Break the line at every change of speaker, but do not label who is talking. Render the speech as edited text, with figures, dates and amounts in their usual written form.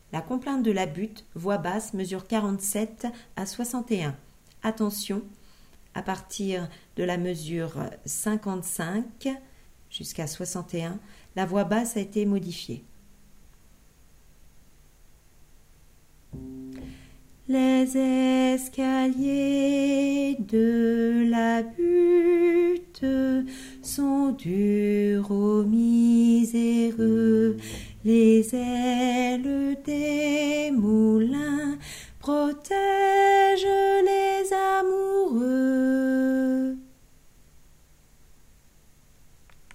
La complainte de la butte, voix basse, mesure 47 à 61. Attention, à partir de la mesure 55 jusqu'à 61, la voix basse a été modifiée. Les escaliers de la butte sont durs aux miséreux. Les ailes des moulins protègent